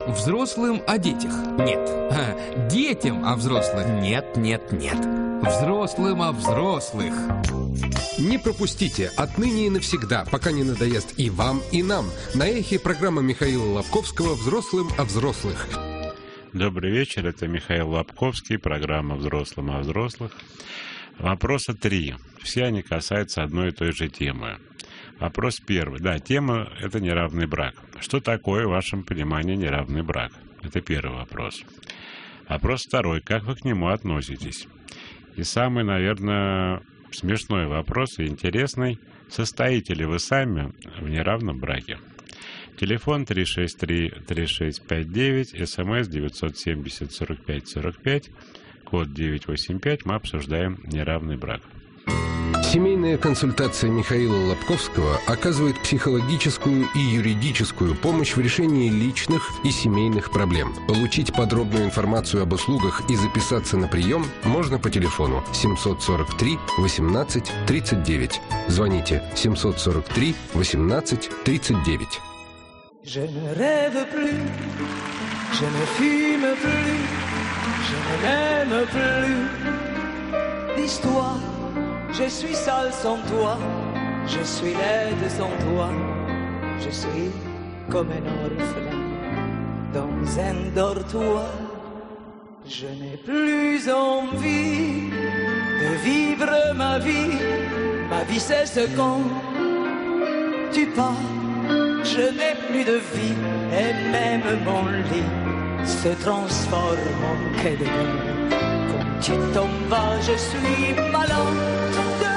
Взрослым о детях? Нет. Детям о взрослых? Нет, нет, нет. Взрослым о взрослых. Не пропустите отныне и навсегда, пока не надоест и вам, и нам. На эхе программа Михаила Лобковского «Взрослым о взрослых». Добрый вечер, это Михаил Лобковский, программа «Взрослым о взрослых». Вопроса 3. Все они касаются одной и той же темы. Вопрос первый. Да, тема – это неравный брак. Что такое, в вашем понимании, неравный брак? Это первый вопрос. Вопрос второй. Как вы к нему относитесь? И самый, наверное, смешной вопрос и интересный. Состоите ли вы сами в неравном браке? Телефон 363-3659, СМС 970-45-45, код 985. Мы обсуждаем неравный брак. Семейная консультация Михаила Лобковского оказывает психологическую и юридическую помощь в решении личных и семейных проблем. Получить подробную информацию об услугах и записаться на прием можно по телефону 743 18 39. Звоните 743 18 39. Je ne rêve plus, je ne fume plus, je ne m'aime plus. Dis-toi, je suis sale sans toi, je suis laide sans toi, je suis comme un orphelin dans un dortoir. Je n'ai plus envie de vivre ma vie cesse quand tu pars. Je n'ai plus de vie et même mon lit se transforme en quai de mer. Quand tu tombes bas, je suis malade,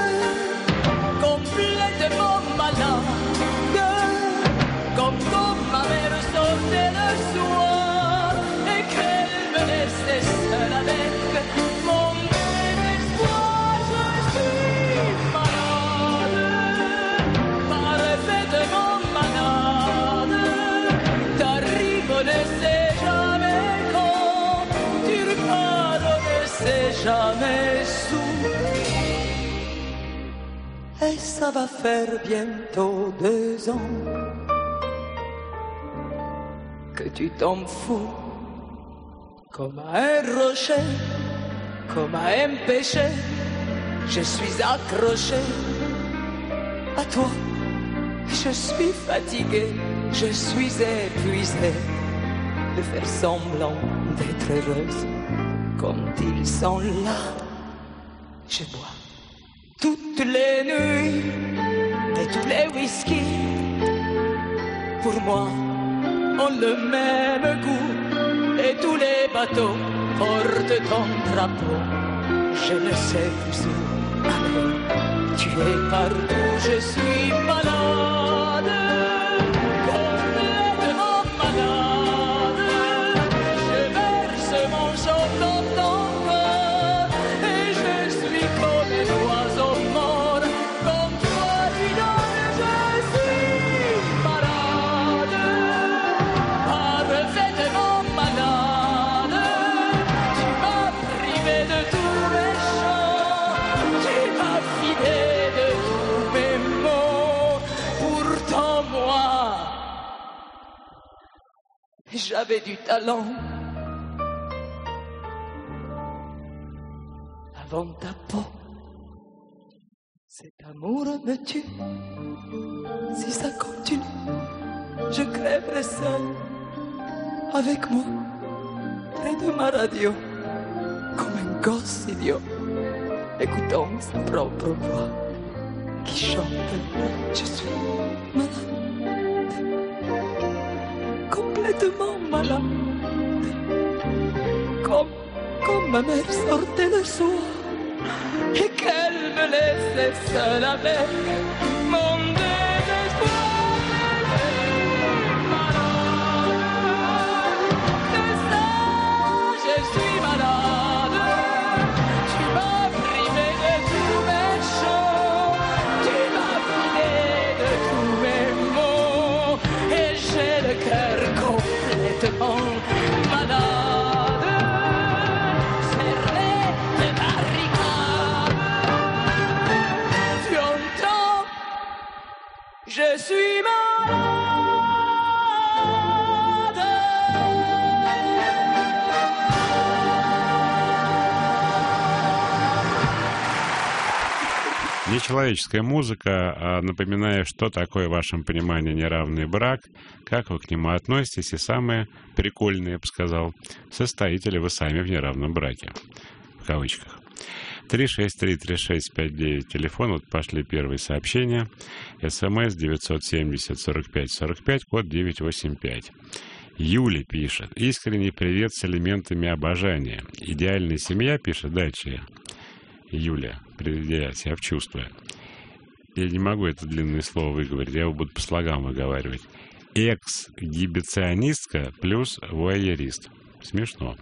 complètement malade, comme quand ma mère sortait le soir et qu'elle me laissait seule avec mon désespoir. Je suis malade, parfaitement malade. T'arrives, ne sais jamais quand, tu repars, ne sais jamais où. Et ça va faire bientôt 2 ans que tu t'en fous, comme à un rocher, comme à un péché. Je suis accroché à toi. Je suis fatigué, je suis épuisé de faire semblant d'être heureuse. Quand ils sont là, je bois toutes les nuits et tous les whisky. Pour moi, ont le même goût et tous les bateaux portent ton drapeau. Je ne sais plus où aller, tu es partout, je suis malade, complètement malade. Je verse mon chant dans ton cœur et je suis comme un oiseau mort. Comme toi tu donnes, je suis malade, parfaitement malade. Tu m'as privé de tous mes chants, tu m'as vidé de tous mes mots. Pourtant moi, j'avais du talent. Avant ta peau, cet amour me tue. Si ça continue, je crèverai seul, avec moi, près de ma radio, comme un gosse idiot, écoutant sa propre voix qui chante. Je suis malade, complètement malade, comme ma mère sortait le soir et qu'elle me laissait seule avec mon désespoir. De ça, je suis malade. Tu m'as privé de tous mes chants, tu m'as privé de tous mes mots et j'ai le cœur complètement malade. Нечеловеческая музыка. Напоминаю, что такое в вашем понимании неравный брак, как вы к нему относитесь, и самое прикольное, я бы сказал, состоите ли вы сами в неравном браке, в кавычках. 363-3659, телефон, вот пошли первые сообщения. СМС 970-45-45, код 985. Юля пишет: искренний привет с элементами обожания. Идеальная семья, пишет дальше Юля, приведя себя в чувство. Я не могу это длинное слово выговорить, я его буду по слогам выговаривать. Эксгибиционистка плюс вуайерист. Смешно.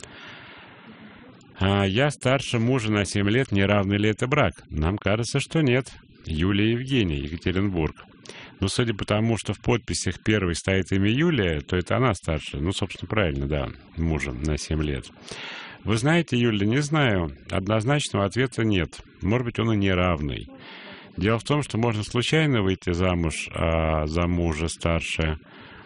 Я старше мужа на 7 лет. Неравный ли это брак? Нам кажется, что нет. Юлия Евгения, Екатеринбург. Но судя по тому, что в подписях первой стоит имя Юлия, то это она старше. Ну, собственно, правильно, да, мужем на 7 лет. Вы знаете, Юля, не знаю. Однозначного ответа нет. Может быть, он и неравный. Дело в том, что можно случайно выйти замуж за мужа старше,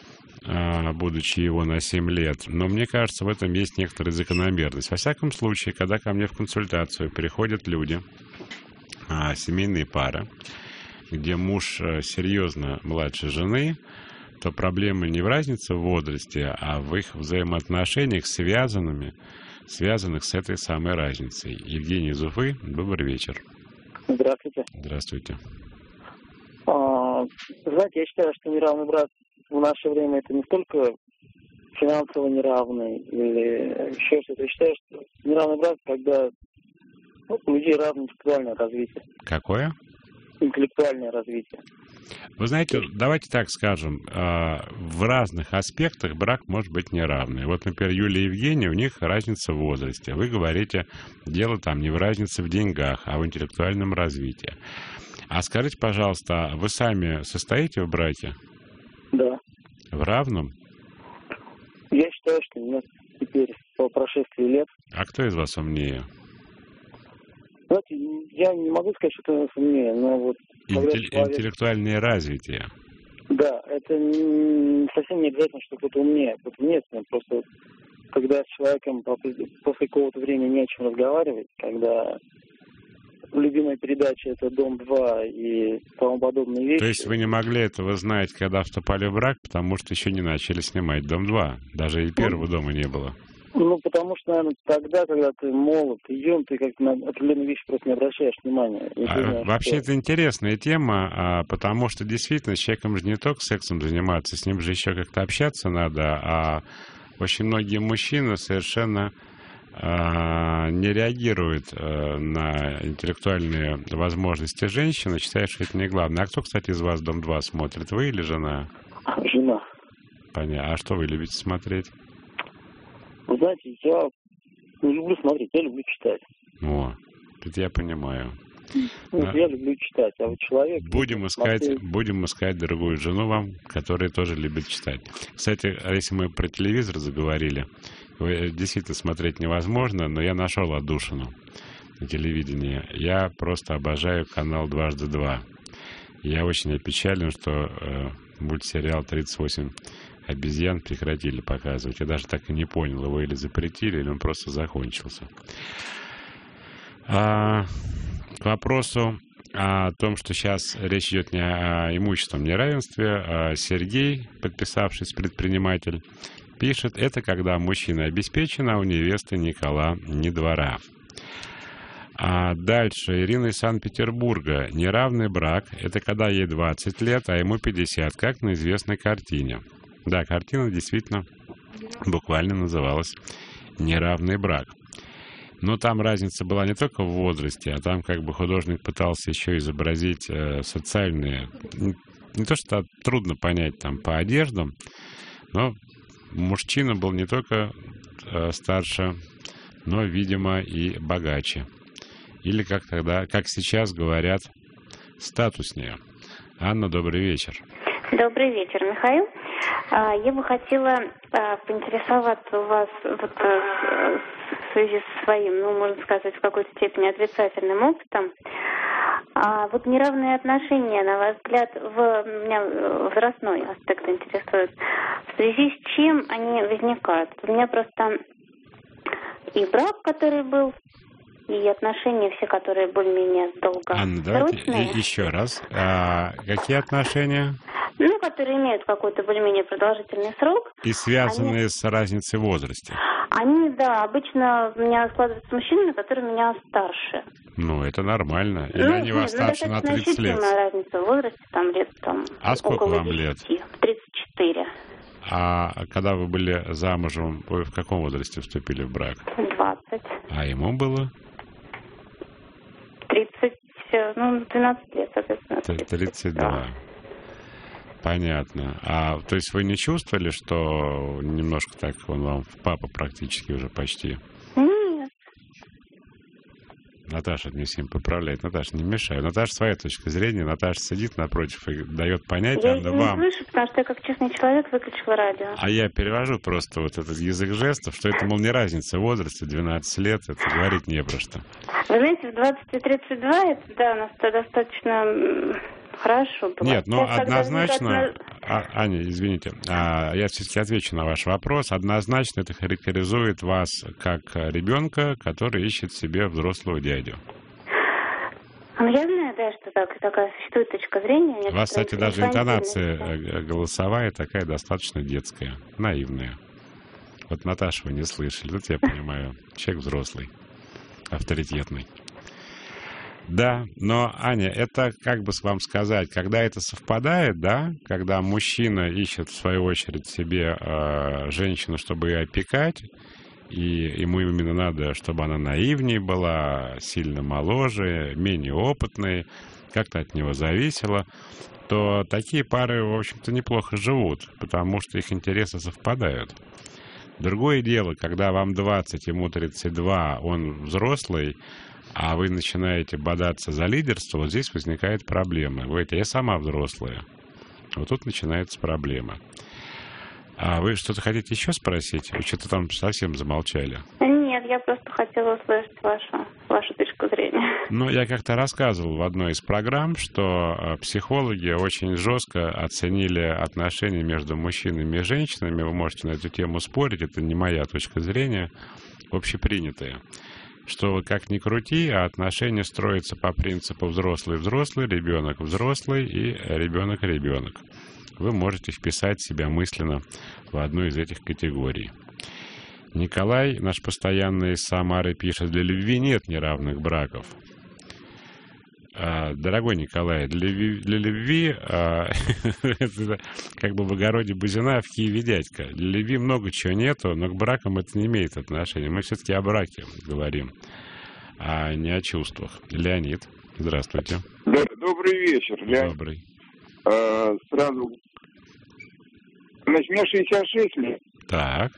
будучи его на 7 лет. Но мне кажется, в этом есть некоторая закономерность. Во всяком случае, когда ко мне в консультацию приходят люди, семейные пары, где муж серьезно младше жены, то проблема не в разнице в возрасте, а в их взаимоотношениях, связанных с этой самой разницей. Евгений из Уфы, добрый вечер. Здравствуйте. Здравствуйте. Знаете, я считаю, что неравный брак в наше время это не столько финансово неравный или еще что-то. Я считаю, что неравный брак, когда у людей разное интеллектуальное развитие. Какое? Интеллектуальное развитие. Вы знаете, давайте так скажем, в разных аспектах брак может быть неравный. Вот, например, Юлия и Евгения, у них разница в возрасте. Вы говорите, дело там не в разнице в деньгах, а в интеллектуальном развитии. А скажите, пожалуйста, вы сами состоите в браке? Да. В равном? Я считаю, что нет, теперь по прошествии лет. А кто из вас умнее? Знаете, я не могу сказать, что это умнее, но вот... Интеллектуальное развитие. Да, это совсем не обязательно, что кто-то умнее. Кто-то нет, просто когда с человеком после какого-то времени не о чем разговаривать, когда любимая передача это «Дом-2» и тому подобные вещи. То есть вы не могли этого знать, когда вступали в брак, потому что еще не начали снимать «Дом-2». Даже и первого дома не было. Ну, потому что, наверное, тогда, когда ты молод и юн, ты как-то на определенные вещи просто не обращаешь внимания. Вообще, это интересная тема, потому что действительно с человеком же не только сексом заниматься, с ним же еще как-то общаться надо, а очень многие мужчины совершенно не реагируют на интеллектуальные возможности женщины, считая, что это не главное. А кто, кстати, из вас «Дом-2» смотрит, вы или жена? Жена. Понятно. А что вы любите смотреть? Вы знаете, я не люблю смотреть, я люблю читать. О, это я понимаю. Я люблю читать, а вот человек... Будем искать другую жену вам, которая тоже любит читать. Кстати, если мы про телевизор заговорили, действительно смотреть невозможно, но я нашел отдушину на телевидении. Я просто обожаю канал «Дважды два». Я очень опечален, что мультсериал «38 обезьян» прекратили показывать. Я даже так и не понял, его или запретили, или он просто закончился. К вопросу о том, что сейчас речь идет не о имущественном неравенстве, Сергей, подписавшись предприниматель, пишет: это когда мужчина обеспечен, а у невесты ни кола, ни двора. А дальше Ирина из Санкт-Петербурга. Неравный брак – это когда ей 20 лет, а ему 50, как на известной картине. Да, картина действительно буквально называлась «Неравный брак». Но там разница была не только в возрасте, а там как бы художник пытался еще изобразить социальные... Не то, что трудно понять там по одеждам, но мужчина был не только старше, но, видимо, и богаче. Или, как сейчас говорят, статуснее. Анна, добрый вечер. Добрый вечер, Михаил. Я бы хотела поинтересоваться у вас вот, в связи со своим, можно сказать, в какой-то степени отрицательным опытом. Вот неравные отношения, на ваш взгляд, меня возрастной аспект интересует. В связи с чем они возникают? У меня просто и брак, который был и отношения все, которые более-менее Анна, давайте долгосрочные. еще раз. Какие отношения? Ну, которые имеют какой-то более-менее продолжительный срок. И связанные с разницей в возрасте. Они, да, обычно у меня складываются с мужчинами, которые меня старше. Ну, это нормально. Или они вас старше на 30 лет? Разница в возрасте, там лет там. А сколько около вам 10, лет? 34. А когда вы были замужем, вы в каком возрасте вступили в брак? 20. А ему было? 30, 12 лет, соответственно. 32. Понятно. То есть вы не чувствовали, что немножко так он вам папа практически уже почти? Нет. Наташа не всем поправляет. Наташа, не мешай. Наташа своя точка зрения. Наташа сидит напротив и дает понять Я не вам. слышу, потому что я как честный человек выключила радио. А я перевожу просто вот этот язык жестов, что это, мол, не разница в возрасте, 12 лет, это говорить не про что. Вы знаете, в 20 и 32 это, да, у нас достаточно хорошо было. Нет, но Сейчас, когда однозначно, возникает Аня, извините, я все-таки отвечу на ваш вопрос. Однозначно это характеризует вас как ребенка, который ищет себе взрослого дядю. Ну, я знаю, да, что такая существует точка зрения. У вас, кстати, даже инфантильная. интонация голосовая такая достаточно детская, наивная. Вот Наташу вы не слышали, тут я понимаю, человек взрослый, авторитетный. Да, но, Аня, это, как бы вам сказать, когда это совпадает, да, когда мужчина ищет, в свою очередь, себе женщину, чтобы ее опекать, и ему именно надо, чтобы она наивнее была, сильно моложе, менее опытной, как-то от него зависело, то такие пары, в общем-то, неплохо живут, потому что их интересы совпадают. Другое дело, когда вам 20, ему 32, он взрослый, а вы начинаете бодаться за лидерство, вот здесь возникает проблема. Вы говорите, я сама взрослая. Вот тут начинается проблема. А вы что-то хотите еще спросить? Вы что-то там совсем замолчали. Нет, я просто хотела услышать вашу точку зрения. Ну, я как-то рассказывал в одной из программ, что психологи очень жестко оценили отношения между мужчинами и женщинами. Вы можете на эту тему спорить, это не моя точка зрения, общепринятая. Что как ни крути, а отношения строятся по принципу взрослый-взрослый, ребенок-взрослый и ребенок-ребенок. Вы можете вписать себя мысленно в одну из этих категорий. Николай, наш постоянный из Самары, пишет, для любви нет неравных браков. Дорогой Николай, для любви, это как бы в огороде бузина, в Киеве дядька. Для любви много чего нету, но к бракам это не имеет отношения. Мы все-таки о браке говорим, а не о чувствах. Леонид, здравствуйте. Добрый вечер, Леонид. Добрый. Сразу. Значит, мне 66 лет. Так.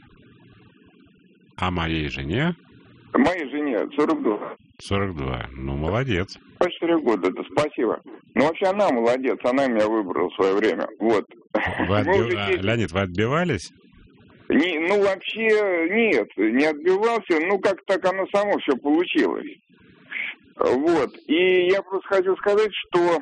А моей жене? Моей жене 42. 42. Ну, молодец. По 4 года, это спасибо. Ну, вообще она молодец, она меня выбрала в свое время. Вот. Леонид, вы отбивались? Вообще нет, не отбивался. Ну, как так оно само все получилось. Вот. И я просто хотел сказать, что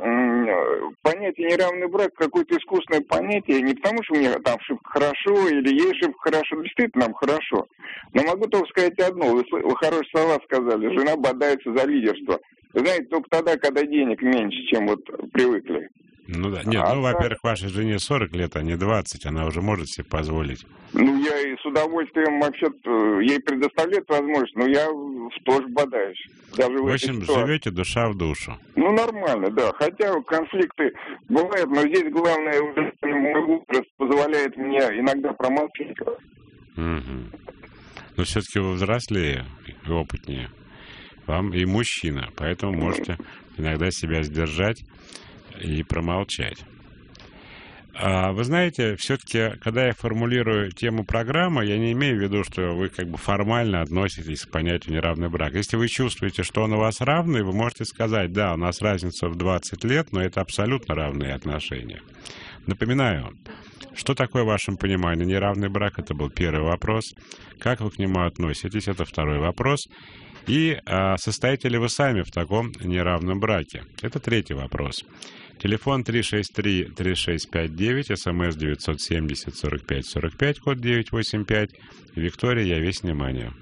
понятие неравный брак какое-то искусственное понятие, не потому что мне там шибко хорошо или ей шибко хорошо, действительно нам хорошо. Но могу только сказать одно, вы хорошие слова сказали, жена бодается за лидерство. Вы знаете, только тогда, когда денег меньше, чем вот привыкли. Ну да, нет, во-первых, вашей жене 40 лет, а не 20, она уже может себе позволить. Ну, я и с удовольствием вообще-то ей предоставляет возможность, но я тоже бодаюсь. Даже в общем, живете душа в душу. Ну, нормально, да. Хотя конфликты бывают, но здесь главное, мой возраст позволяет мне иногда промолчать. Угу. Но все-таки вы взрослее и опытнее. Вам и мужчина, поэтому можете иногда себя сдержать и промолчать. Вы знаете, все-таки, когда я формулирую тему программы, я не имею в виду, что вы как бы формально относитесь к понятию неравный брак. Если вы чувствуете, что он у вас равный, вы можете сказать, да, у нас разница в 20 лет, но это абсолютно равные отношения. Напоминаю, что такое в вашем понимании неравный брак? Это был первый вопрос. Как вы к нему относитесь? Это второй вопрос. И состоите ли вы сами в таком неравном браке? Это третий вопрос. Телефон 363-3659, СМС 970-45-45, код 985. Виктория, я весь внимание.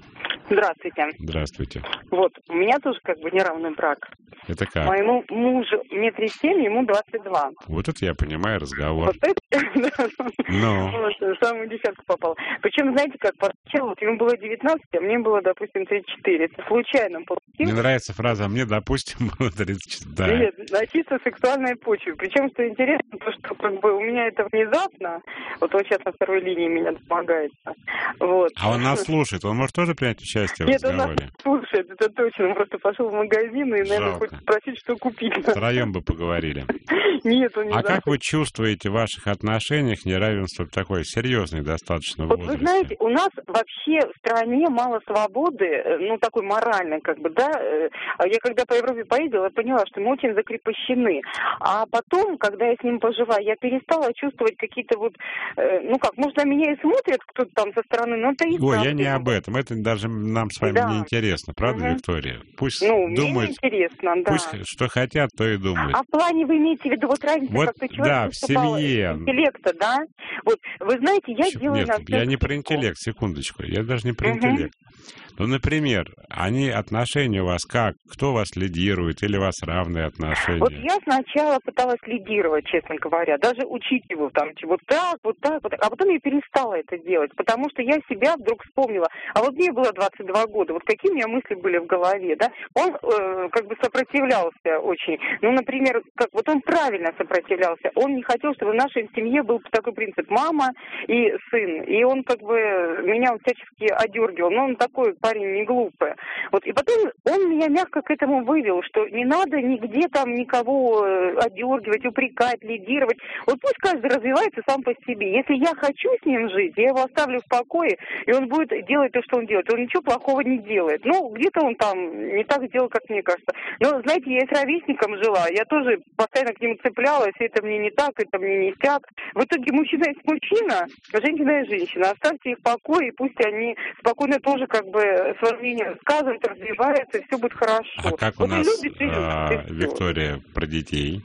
Здравствуйте. Здравствуйте. Вот, у меня тоже как бы неравный брак. Это как? Моему мужу 1,7 м, ему 22. Вот это я понимаю разговор. Вот это, Ну. вот, в самую десятку попал. Причем, знаете, как поначалу, вот ему было 19, а мне было, допустим, 34. Это случайно получилось. Мне нравится фраза «мне, допустим, было 34». Да. Нет, на чисто сексуальной почве. Причем, что интересно, то, что как бы у меня это внезапно, вот он сейчас на второй линии меня помогает. Вот. А он нас слушает, он может тоже принять участие в Нет, он нас разговоре? слушает, это точно. Он просто пошел в магазин и, наверное, Жалко. хочет спросить, что купить. Втроем бы поговорили. Нет, он не А знает. как вы чувствуете в ваших отношениях неравенство такой серьезной достаточно Вот возрасте? вы знаете, у нас вообще в стране мало свободы, ну, такой моральной, как бы, да. Я когда по Европе поездила, я поняла, что мы очень закрепощены. А потом, когда я с ним пожила, я перестала чувствовать какие-то вот, ну как, может, на меня и смотрят кто-то там со стороны, но это и Ой, так. я не об этом. Это даже нам с вами Да. не интересно. Правда, Мгм. Виктория? Пусть Ну, мне думают, интересно, да. пусть что хотят, то и думают. А в плане вы имеете в виду вот разницу, Вот, как человек да, в выступал семье. интеллекта, да? Вот, вы знаете, я делаю Нет, на всё я не про скидку. интеллект, секундочку. Я даже не про Мгм. интеллект. Ну, например, отношения у вас как? Кто вас лидирует или у вас равные отношения? Вот я сначала пыталась лидировать, честно говоря, даже учить его там, вот так, вот так, вот так. А потом я перестала это делать, потому что я себя вдруг вспомнила. А вот мне было 22 года, вот какие у меня мысли были в голове, да? Он как бы сопротивлялся очень. Ну, например, как вот он правильно сопротивлялся. Он не хотел, чтобы в нашей семье был такой принцип: мама и сын. И он как бы меня всячески одергивал. Но он такой парень не глупый. Вот. И потом он меня мягко к этому вывел, что не надо нигде там никого одергивать, упрекать, лидировать. Вот пусть каждый развивается сам по себе. Если я хочу с ним жить, я его оставлю в покое, и он будет делать то, что он делает. Он ничего плохого не делает. Ну, где-то он там не так сделал, как мне кажется. Но, знаете, я и с ровесником жила, я тоже постоянно к нему цеплялась, это мне не так, это мне не сяк. В итоге мужчина есть мужчина, женщина есть женщина. Оставьте их в покое, и пусть они спокойно тоже как бы свое мнение рассказывают, развиваются, и все будет хорошо. А как у Вот он нас, любит и любит, и всё. Виктория, про детей?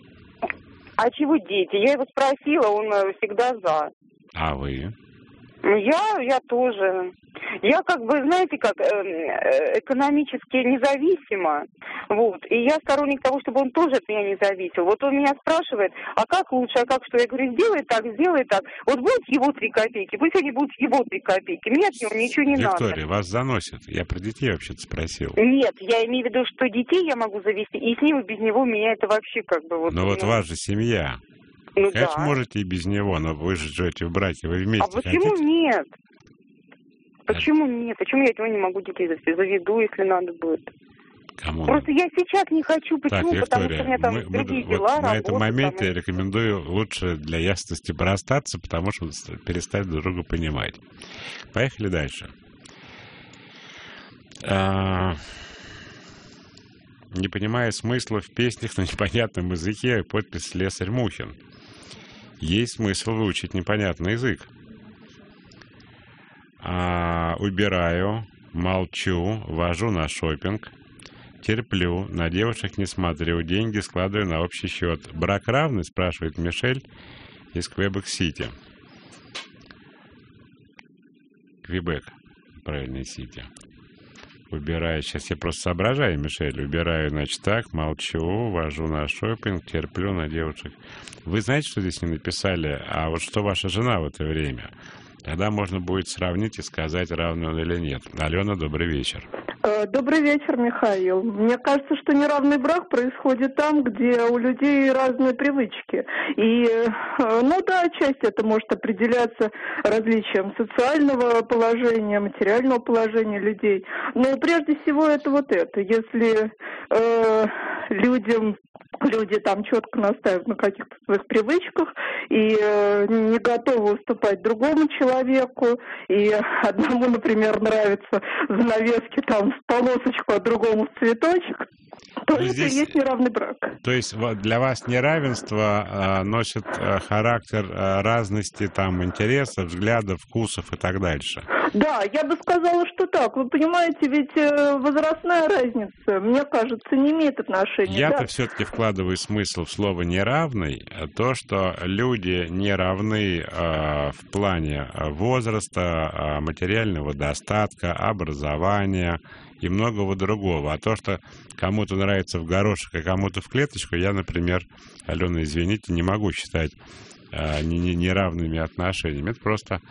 А чего дети? Я его спросила, он всегда за. А вы? Я тоже. Я как бы, знаете, как экономически независима, вот, и я сторонник того, чтобы он тоже от меня не зависел. Вот он меня спрашивает, а как лучше, а как что? Я говорю, сделай так. Вот будут его 3 копейки, пусть они будут его 3 копейки. Мне от него ничего не надо. Виктория, вас заносит. Я про детей вообще-то спросил. Нет, я имею в виду, что детей я могу завести, и с ним и без него меня это вообще как бы вот... Но вот у вас же семья. Ну Конечно, да. можете и без него, но вы же живете в браке, вы вместе А почему хотите? нет? Почему нет? Почему я этого не могу детей завести? Заведу, если надо будет. Кому? Просто я сейчас не хочу. Почему? Так, Потому что у Виктория, меня там другие дела, вот на этом работа, моменте там. я рекомендую лучше для ясности расстаться, потому что перестать друг друга понимать. Поехали дальше. Не понимая смысла в песнях на непонятном языке, подпись «Слесарь Мухин». Есть смысл выучить непонятный язык. Убираю, молчу, вожу на шопинг, терплю, на девушек не смотрю, деньги складываю на общий счет. Брак равный, спрашивает Мишель из Квебек-Сити. Квебек, правильно, Сити. Убираю, сейчас я просто соображаю, Мишель. Убираю, значит, так, молчу, вожу на шопинг, терплю, на девушек. Вы знаете, что здесь не написали? А вот что ваша жена в это время? Тогда можно будет сравнить и сказать, равный он или нет. Алена, добрый вечер. Добрый вечер, Михаил. Мне кажется, что неравный брак происходит там, где у людей разные привычки. И, ну да, отчасти это может определяться различием социального положения, материального положения людей. Но прежде всего это вот это. Если люди там четко настаивают на каких-то своих привычках и не готовы уступать другому человеку, и одному, например, нравятся занавески там в полосочку, а другому в цветочек, То есть здесь есть неравный брак. То есть для вас неравенство носит характер разности там интересов, взглядов, вкусов и так дальше? Да, я бы сказала, что так. Вы понимаете, ведь возрастная разница, мне кажется, не имеет отношения. Я-то все-таки вкладываю смысл в слово «неравный», то, что люди не равны в плане возраста, материального достатка, образования и многого другого. А то, что кому-то нравится в горошек, а кому-то в клеточку, я, например, Алена, извините, не могу считать неравными отношениями. Это просто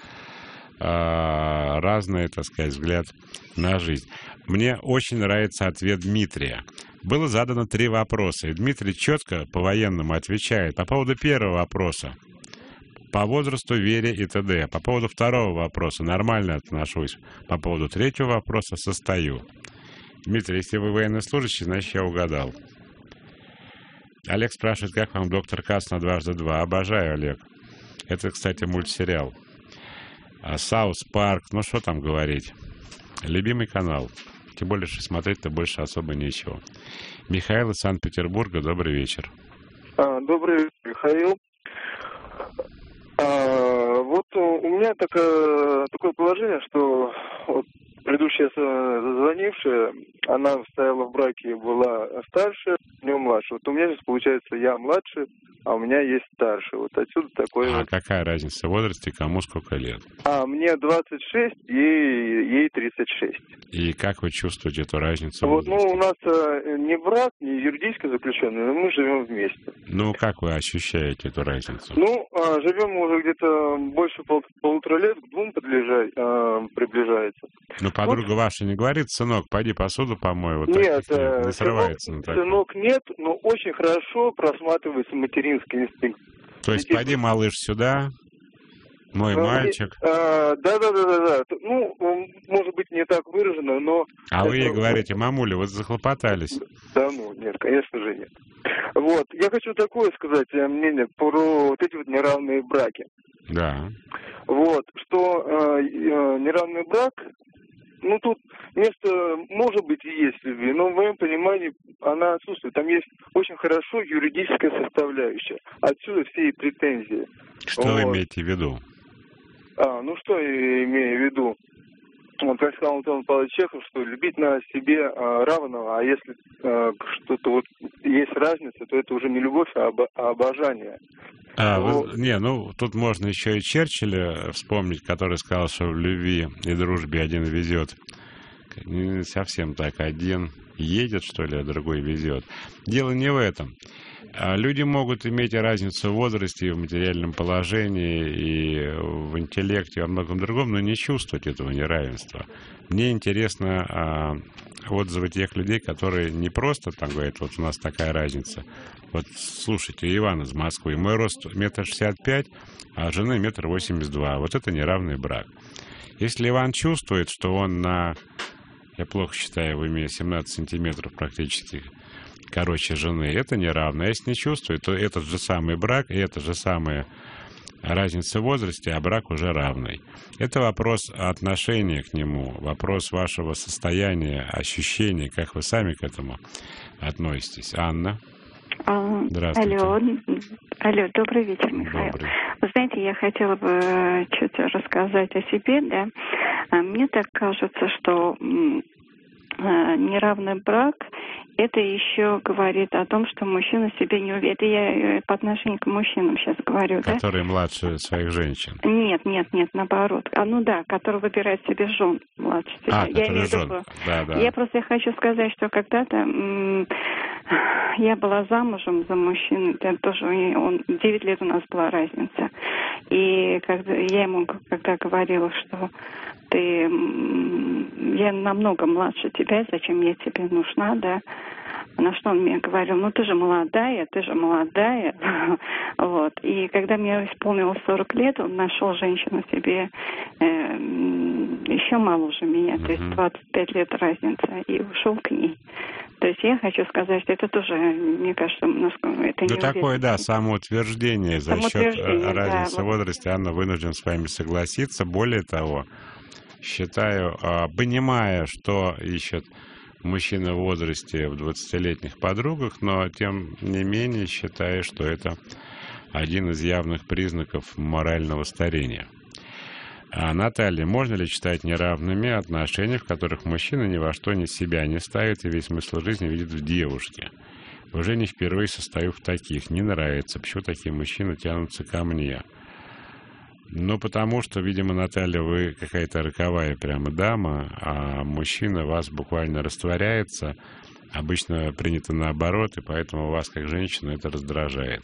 разный, так сказать, взгляд на жизнь. Мне очень нравится ответ Дмитрия. Было задано 3 вопроса, и Дмитрий четко по-военному отвечает. По поводу первого вопроса, по возрасту, вере и т.д. По поводу второго вопроса, нормально отношусь. По поводу третьего вопроса, состою. Дмитрий, если вы военнослужащий, значит, я угадал. Олег спрашивает, как вам доктор Кац на «Дважды два». Обожаю, Олег. Это, кстати, мультсериал. Саус Парк, ну что там говорить. Любимый канал. Тем более, что смотреть-то больше особо нечего. Михаил из Санкт-Петербурга, добрый вечер. Добрый вечер, Михаил. Вот у меня такое положение, что вот предыдущая звонившая, она стояла в браке, была старше, у нее младше. Вот у меня сейчас получается, я младше, а у меня есть старше. Вот отсюда такое... А какая разница в возрасте, кому сколько лет? Мне 26, ей 36. И как вы чувствуете эту разницу? Вот, у нас не брак, не юридически заключенный, но мы живем вместе. Ну, как вы ощущаете эту разницу? Живем мы уже где-то больше 1,5 лет, к 2 приближается. Ну, подруга ваша не говорит, сынок, пойди посуду помой, вот нет, так, не срывается на такое. Сынок нет, но очень хорошо просматривается материнский инстинкт. То есть, пойди, малыш, сюда, мой мальчик. Да. Ну, может быть, не так выражено, но... А вы ей говорите, мамуля, вот захлопотались. Да, нет, конечно же нет. Вот, я хочу такое сказать мнение про вот эти вот неравные браки. Да. Вот, что неравный брак, тут место, может быть, и есть любви, но в моем понимании она отсутствует. Там есть очень хорошо юридическая составляющая. Отсюда все и претензии. Что вы имеете в виду? Что я имею в виду? Вот как сказал Антон Павлович Чехов, что любить на себе равного, а если что-то вот есть разница, то это уже не любовь, а обожание. Тут можно еще и Черчилля вспомнить, который сказал, что в любви и дружбе один везет. Не совсем так, один едет, что ли, а другой везет. Дело не в этом. Люди могут иметь разницу в возрасте, в материальном положении, и в интеллекте, и во многом другом, но не чувствовать этого неравенства. Мне интересно отзывы тех людей, которые не просто там говорят, вот у нас такая разница. Вот слушайте, Иван из Москвы, мой рост 1,65 м, а жены 1,82 м. Вот это неравный брак. Если Иван чувствует, что он я плохо считаю, в уме 17 сантиметров практически короче жены, это неравно. А если не чувствует, то этот же самый брак и это же самая разница в возрасте, а брак уже равный. Это вопрос отношения к нему, вопрос вашего состояния, ощущения, как вы сами к этому относитесь. Анна? Здравствуйте. Алло, добрый вечер, Михаил. Добрый. Вы знаете, я хотела бы чуть рассказать о себе, да. Мне так кажется, что неравный брак это еще говорит о том, что мужчина себе не уверен. Это я по отношению к мужчинам сейчас говорю, да? Которые младше своих женщин. Нет, наоборот. Который выбирает себе жен младше себя. Я имею в виду, да. Я просто хочу сказать, что когда-то я была замужем за мужчиной, тоже 9 лет у нас была разница. И я ему когда говорила, что я намного младше тебя, зачем я тебе нужна, да? На что он мне говорил, ты же молодая. Вот. И когда мне исполнилось 40 лет, он нашел женщину себе еще моложе меня, то есть 25 лет разница, и ушел к ней. То есть я хочу сказать, что это тоже, мне кажется, немножко... Это не такое, самоутверждение за счет разницы в возрасте. Анна вынуждена с вами согласиться. Более того, считаю, понимая, что ищет мужчина в возрасте в 20-летних подругах, но тем не менее считаю, что это один из явных признаков морального старения. А, Наталья, можно ли считать неравными отношения, в которых мужчина ни во что ни себя не ставит и весь смысл жизни видит в девушке? Уже не впервые состою в таких. Не нравится, почему такие мужчины тянутся ко мне. Ну, потому что, видимо, Наталья, вы какая-то роковая прямо дама, а мужчина вас буквально растворяется. Обычно принято наоборот, и поэтому вас, как женщину, это раздражает.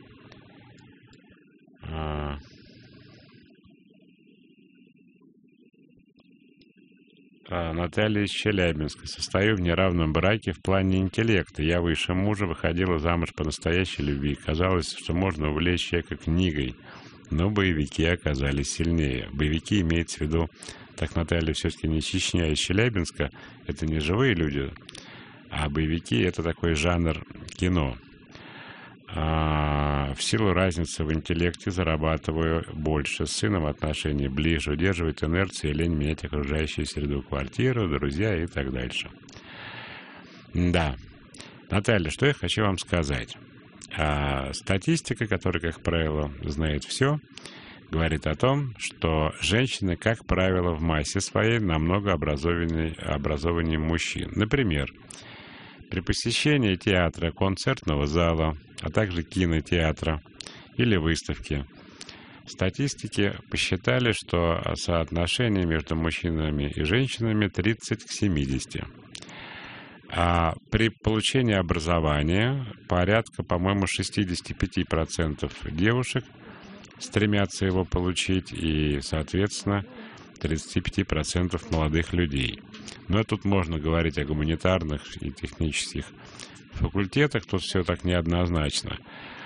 Наталья из Челябинска. Состою в неравном браке в плане интеллекта. Я выше мужа, выходила замуж по настоящей любви. Казалось, что можно увлечь человека книгой, но боевики оказались сильнее. Боевики имеется в виду, так, Наталья, все-таки не Чечня, а из Челябинска. Это не живые люди, а боевики — это такой жанр кино. В силу разницы в интеллекте зарабатываю больше, с сыном отношения ближе, удерживает инерцию и лень менять окружающую среду, квартиру, друзья и так дальше. Да. Наталья, что я хочу вам сказать. Статистика, которая, как правило, знает все, говорит о том, что женщины, как правило, в массе своей намного образованнее мужчин. Например, при посещении театра, концертного зала, а также кинотеатра или выставки, статистики посчитали, что соотношение между мужчинами и женщинами 30 к 70. А при получении образования порядка, по-моему, 65% девушек стремятся его получить, и, соответственно, 35% молодых людей. Но тут можно говорить о гуманитарных и технических факультетах, тут все так неоднозначно.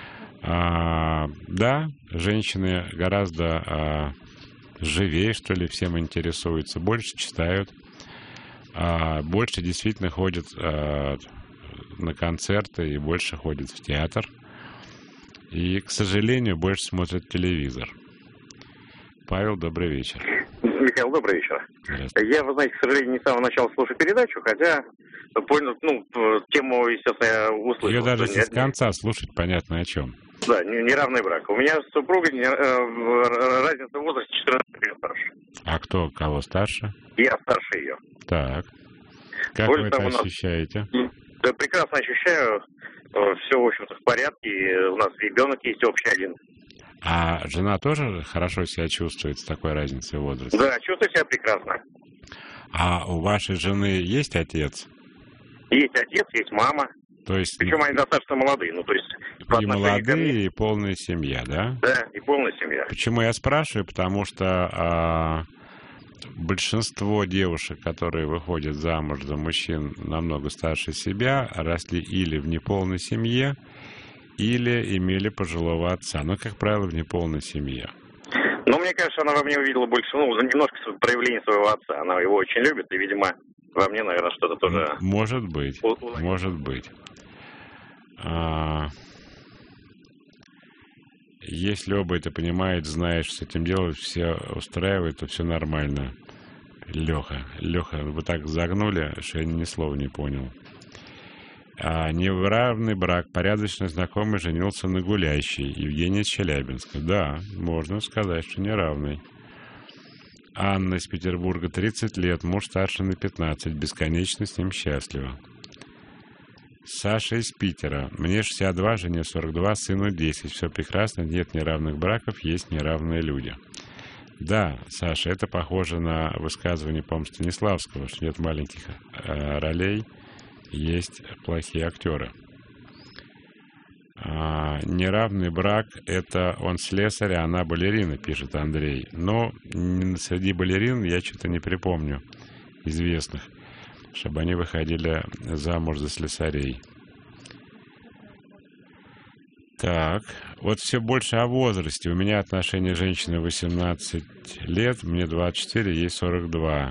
Да, женщины гораздо живее, что ли, всем интересуются, больше читают, больше действительно ходят на концерты и больше ходят в театр. И, к сожалению, больше смотрят телевизор. Павел, добрый вечер. Михаил, добрый вечер. Я, вы знаете, к сожалению, не с самого начала слушаю передачу, хотя понял, тему, естественно, я услышал. Ее даже с конца слушать понятно о чем. Да, неравный брак. У меня с супругой разница в возрасте 14 лет старше. А кто кого старше? Я старше ее. Так. Как вы это ощущаете? Да, прекрасно ощущаю. Все, в общем-то, в порядке. У нас ребенок есть общий один. А жена тоже хорошо себя чувствует с такой разницей в возрасте? Да, чувствую себя прекрасно. А у вашей жены есть отец? Есть отец, есть мама. То есть, причем они достаточно молодые. Ну, то есть, и молодые, и полная семья, да? Да, и полная семья. Почему я спрашиваю? Потому что большинство девушек, которые выходят замуж за мужчин намного старше себя, росли или в неполной семье, или имели пожилого отца. Но, как правило, в неполной семье. Ну, мне кажется, она во мне увидела больше, немножко проявление своего отца. Она его очень любит, и, видимо, во мне, наверное, что-то тоже... Может быть, может быть. Если оба это понимают, знают, что с этим делать, все устраивает, то все нормально. Леха, вы так загнули, что я ни слова не понял. Неравный брак. Порядочно знакомый женился на гулящей. Евгений из Челябинска. Да, можно сказать, что неравный. Анна из Петербурга, 30 лет, муж старше на 15, бесконечно с ним счастлива. Саша из Питера. Мне 62, жене 42, сыну 10. Все прекрасно, нет неравных браков, есть неравные люди. Да, Саша, это похоже на высказывание, по-моему, Станиславского, что нет маленьких ролей, есть плохие актеры. Неравный брак — это он слесарь, а она балерина, пишет Андрей. Но среди балерин я что-то не припомню известных, чтобы они выходили замуж за слесарей. Так, вот все больше о возрасте. У меня отношения с женщиной 18 лет, мне 24, ей 42.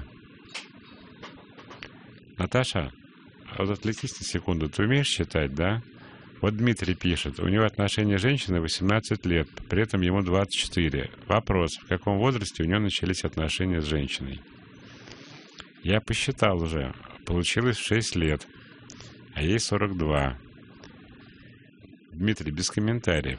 Наташа, вот отвлекись на секунду. Ты умеешь считать, да? Вот Дмитрий пишет, у него отношения с женщиной 18 лет, при этом ему 24. Вопрос, в каком возрасте у него начались отношения с женщиной? Я посчитал уже. получилось в 6 лет, а ей 42. Дмитрий, без комментариев.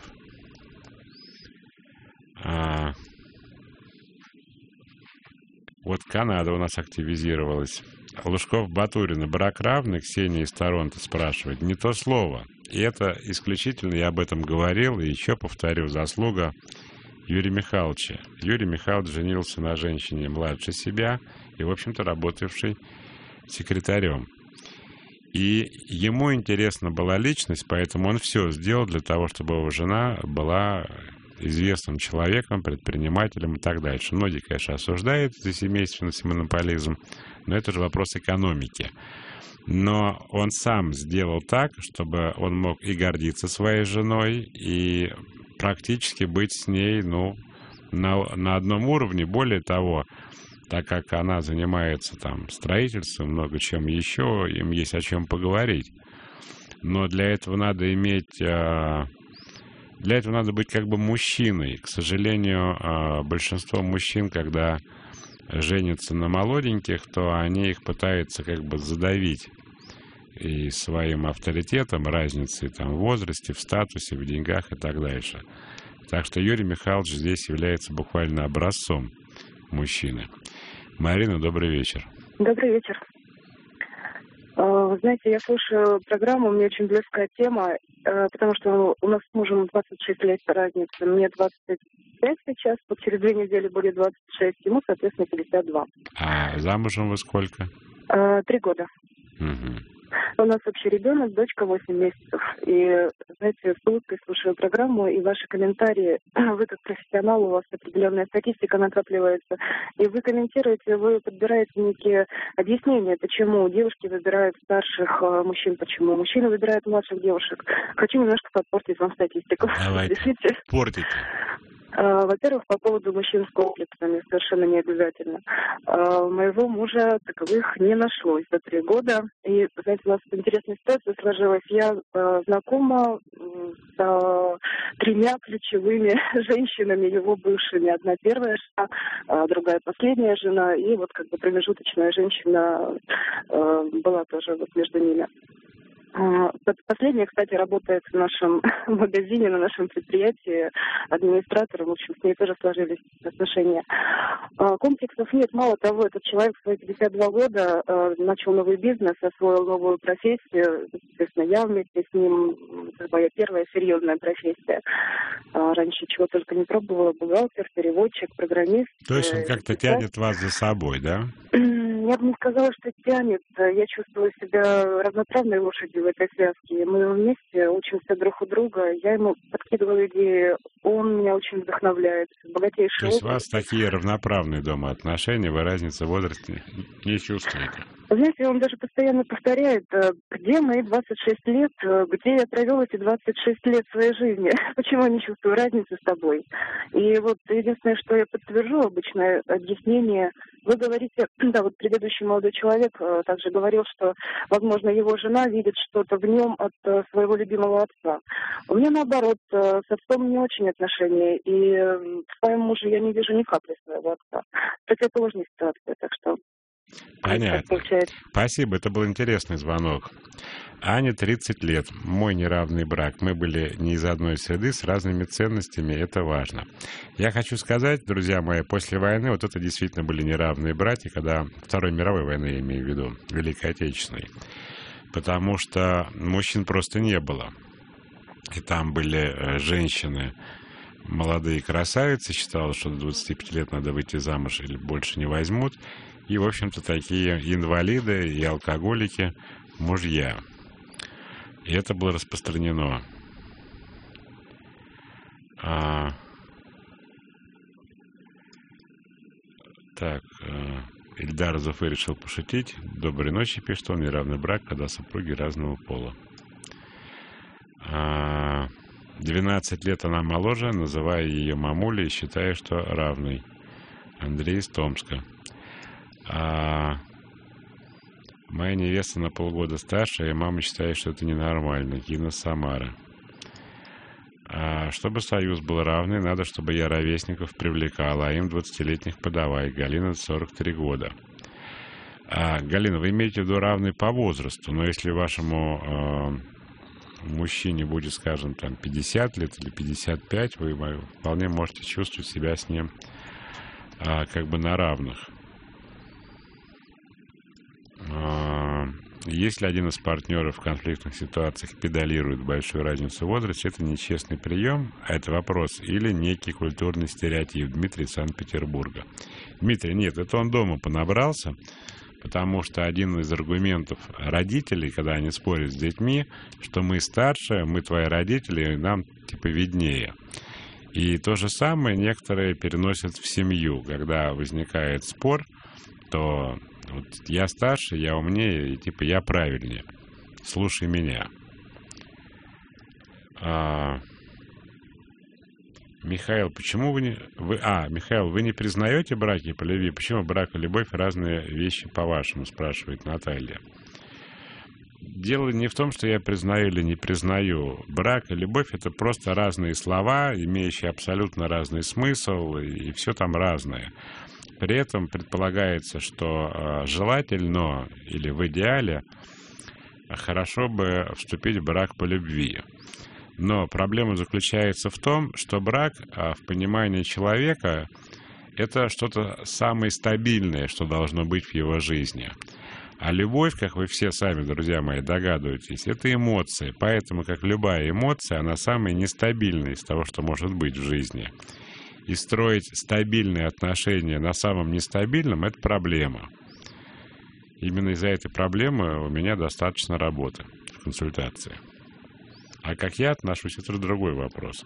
Вот Канада у нас активизировалась. Лужков-Батурина. Брак равный? Ксения из Торонто спрашивает. Не то слово. И это исключительно, я об этом говорил, и еще повторю, заслуга Юрия Михайловича. Юрий Михайлович женился на женщине младше себя и, в общем-то, работавшей секретарем. И ему интересна была личность, поэтому он все сделал для того, чтобы его жена была известным человеком, предпринимателем и так дальше. Многие, конечно, осуждают за семейственность и монополизм, но это же вопрос экономики. Но он сам сделал так, чтобы он мог и гордиться своей женой, и практически быть с ней, на одном уровне. Более того, так как она занимается там строительством, много чем еще, им есть о чем поговорить. Но для этого надо иметь... Для этого надо быть как бы мужчиной. К сожалению, большинство мужчин, когда женятся на молоденьких, то они их пытаются как бы задавить и своим авторитетом, разницей там в возрасте, в статусе, в деньгах и так дальше. Так что Юрий Михайлович здесь является буквально образцом мужчины. Марина, добрый вечер. Добрый вечер. Вы знаете, я слушаю программу, мне очень близкая тема, потому что у нас с мужем 26 лет разница. Мне 25 сейчас, вот через 2 недели будет 26, ему, соответственно, 52. А замужем вы сколько? 3 года. Угу. У нас общий ребенок, дочка 8 месяцев. И, знаете, с улыбкой слушаю программу и ваши комментарии. Вы как профессионал, у вас определенная статистика накапливается. И вы комментируете, вы подбираете некие объяснения, почему девушки выбирают старших мужчин, почему мужчины выбирают младших девушек. Хочу немножко подпортить вам статистику. Давайте, портите. Во-первых, по поводу мужчин с комплексами, совершенно не обязательно. Моего мужа таковых не нашлось за 3 года. И, знаете, у нас интересная ситуация сложилась. Я знакома с 3 ключевыми женщинами, его бывшими. Одна первая жена, другая последняя жена, и вот как бы промежуточная женщина была тоже вот между ними. Последняя, кстати, работает в нашем магазине, на нашем предприятии администратором. В общем, с ней тоже сложились отношения. Комплексов нет. Мало того, этот человек в свои 52 года начал новый бизнес, освоил новую профессию. Естественно, я вместе с ним, это моя первая серьезная профессия. Раньше чего только не пробовала. Бухгалтер, переводчик, программист. То есть он как-то тянет вас за собой, да? Я бы не сказала, что тянет. Я чувствую себя равноправной лошадью в этой связке. Мы вместе учимся друг у друга. Я ему подкидываю идеи. Он меня очень вдохновляет. Богатейший То есть опыт. у вас такие равноправные дома отношения, вы разницы в возрасте не чувствуете? Знаете, он даже постоянно повторяет, где мои 26 лет, где я провел эти 26 лет своей жизни. Почему я не чувствую разницы с тобой? И вот единственное, что я подтвержу, обычное объяснение. Вы говорите, да, вот предыдущий молодой человек также говорил, что, возможно, его жена видит что-то в нем от своего любимого отца. У меня, наоборот, с отцом не очень отношения, и в своем муже я не вижу ни капли своего отца. Противоположная ситуация, так что... Понятно. Спасибо, это был интересный звонок. Ане 30 лет. Мой неравный брак. Мы были не из одной среды, с разными ценностями, это важно. Я хочу сказать, друзья мои, после войны вот это действительно были неравные браки, когда Второй мировой войны, я имею в виду, Великой Отечественной. Потому что мужчин просто не было. И там были женщины, молодые красавицы, считалось, что до 25 лет надо выйти замуж или больше не возьмут. И, в общем-то, такие инвалиды и алкоголики, мужья. И это было распространено. Ильдар Зуфы решил пошутить. Доброй ночи, пишет он, неравный брак, когда супруги разного пола. 12 лет она моложе, называя ее мамулей, считая, что равный. Андрей из Томска. Моя невеста на полгода старше, и мама считает, что это ненормально. Кина Самара. Чтобы союз был равный, надо, чтобы я ровесников привлекала, а им 20-летних подавай. Галина, 43 года. Галина, вы имеете в виду равный по возрасту, но если вашему мужчине будет, скажем, там 50 лет или 55, вы вполне можете чувствовать себя с ним как бы на равных. Если один из партнеров в конфликтных ситуациях педалирует большую разницу в возрасте, это нечестный прием, а это вопрос или некий культурный стереотип. Дмитрий из Санкт-Петербурга. Дмитрий, нет, это он дома понабрался, потому что один из аргументов родителей, когда они спорят с детьми, что мы старше, мы твои родители, и нам типа виднее. И то же самое некоторые переносят в семью. Когда возникает спор, то вот я старше, я умнее, и типа я правильнее. Слушай меня. Михаил, почему вы не... Михаил, вы не признаете браки по любви? Почему брак и любовь разные вещи, по-вашему, спрашивает Наталья. Дело не в том, что я признаю или не признаю. Брак и любовь — это просто разные слова, имеющие абсолютно разный смысл, и все там разное. При этом предполагается, что желательно или в идеале хорошо бы вступить в брак по любви. Но проблема заключается в том, что брак в понимании человека — это что-то самое стабильное, что должно быть в его жизни. А любовь, как вы все сами, друзья мои, догадываетесь, это эмоции. Поэтому, как любая эмоция, она самая нестабильная из того, что может быть в жизни. И строить стабильные отношения на самом нестабильном — это проблема. Именно из-за этой проблемы у меня достаточно работы в консультации. А как я отношусь, это другой вопрос.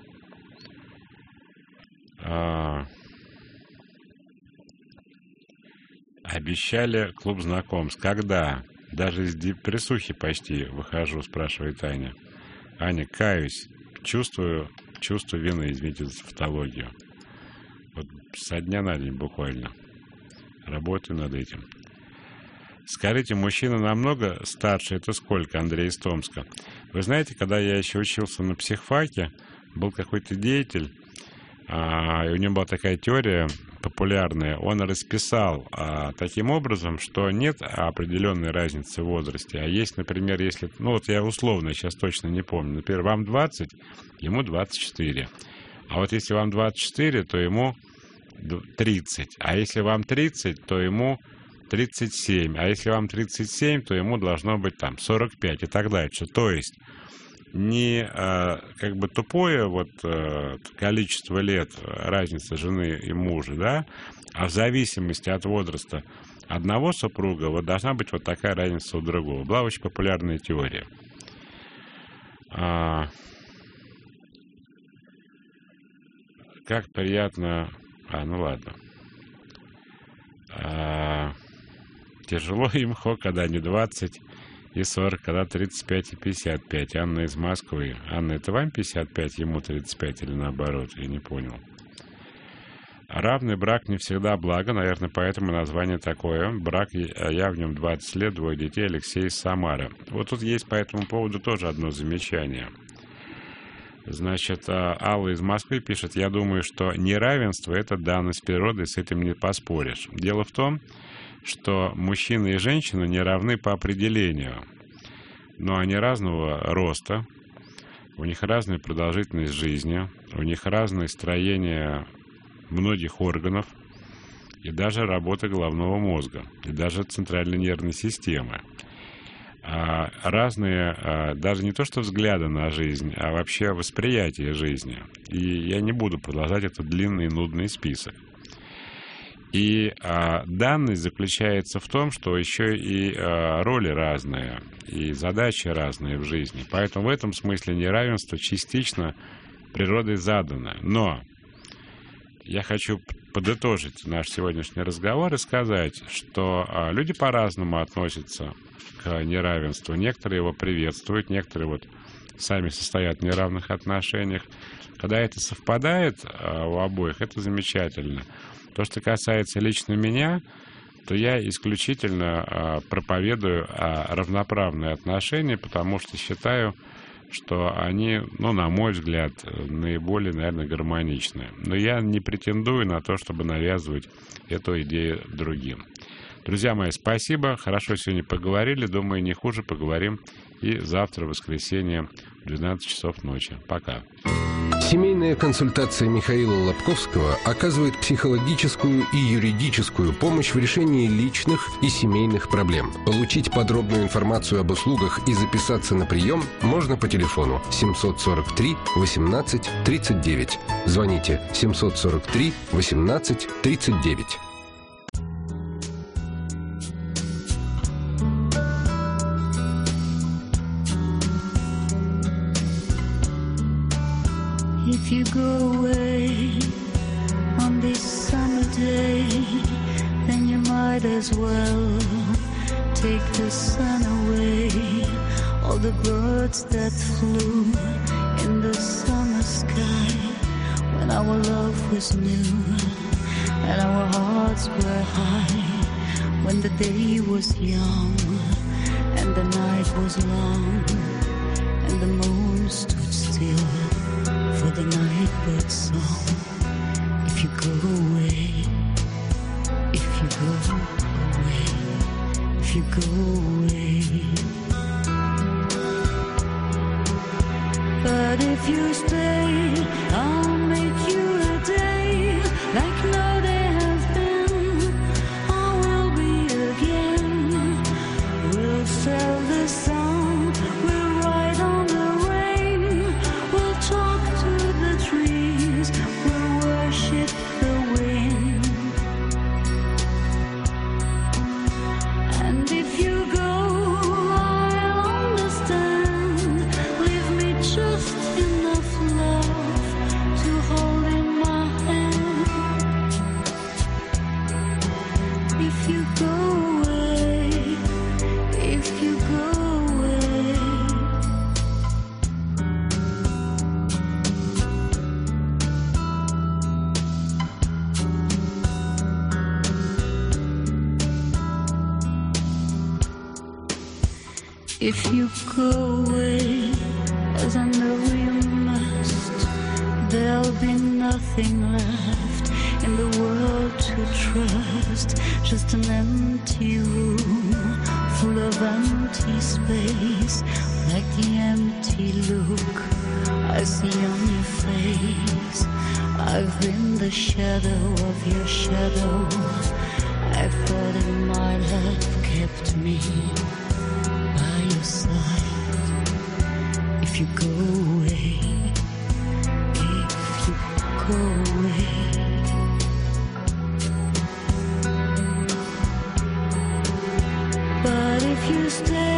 Обещали клуб знакомств. Когда? Даже из депрессухи почти выхожу, спрашивает Аня. Аня, каюсь, чувствую вины, извините за тавтологию. Вот со дня на день буквально. Работаю над этим. Скажите, мужчина намного старше, это сколько? Андрей из Томска. Вы знаете, когда я еще учился на психфаке, был какой-то деятель, и у него была такая теория популярная, он расписал таким образом, что нет определенной разницы в возрасте, а есть, например, если, вот я условно сейчас точно не помню, например, вам 20, ему 24, а вот если вам 24, то ему 30, а если вам 30, то ему 37, а если вам 37, то ему должно быть там 45 и так дальше. То есть не как бы тупое количество лет разницы жены и мужа, да, а в зависимости от возраста одного супруга должна быть вот такая разница у другого. Была очень популярная теория. Как приятно... ну ладно. Тяжело им, когда не 20 и 40, когда 35 и 55. Анна из Москвы. Анна, это вам 55, ему 35 или наоборот? Я не понял. Равный брак не всегда благо, наверное, поэтому название такое. Брак, я в нем 20 лет, 2 детей, Алексей из Самары. Вот тут есть по этому поводу тоже одно замечание. Значит, Алла из Москвы пишет, я думаю, что неравенство — это данность природы, с этим не поспоришь. Дело в том, что мужчины и женщины не равны по определению, но они разного роста, у них разная продолжительность жизни, у них разное строение многих органов и даже работа головного мозга, и даже центральной нервной системы. Разные, даже не то что взгляды на жизнь, а вообще восприятие жизни. И я не буду продолжать этот длинный и нудный список. И данность заключается в том, что еще и роли разные, и задачи разные в жизни. Поэтому в этом смысле неравенство частично природой задано. Но я хочу подытожить наш сегодняшний разговор и сказать, что люди по-разному относятся к неравенству. Некоторые его приветствуют, некоторые сами состоят в неравных отношениях. Когда это совпадает у обоих, это замечательно. То, что касается лично меня, то я исключительно проповедую равноправные отношения, потому что считаю, что они, на мой взгляд, наиболее, наверное, гармоничны. Но я не претендую на то, чтобы навязывать эту идею другим. Друзья мои, спасибо. Хорошо сегодня поговорили. Думаю, не хуже поговорим и завтра, в воскресенье, в 12 часов ночи. Пока. Семейная консультация Михаила Лобковского оказывает психологическую и юридическую помощь в решении личных и семейных проблем. Получить подробную информацию об услугах и записаться на прием можно по телефону 743 18 39. Звоните 743 18 39. If you go away on this summer day, then you might as well take the sun away. All the birds that flew in the summer sky when our love was new and our hearts were high, when the day was young and the night was long and the moon stood still for the night bird's song. If you go away, if you go away, if you go away. But if you stay, I'll make you a day like no day has been. I will be again. We'll sail the sun, we'll ride on the rain, we'll talk to the trees, we'll worship the wind. And if you go, I'll understand. Leave me just enough love to hold in my hand. If you go away, if you go away. If you go away, as I know you must, there'll be nothing left in the world to trust. Just an empty room full of empty space, like the empty look I see on your face. I've been the shadow of your shadow. I thought it might have kept me by your side. If you go away, if you go away. But if you stay,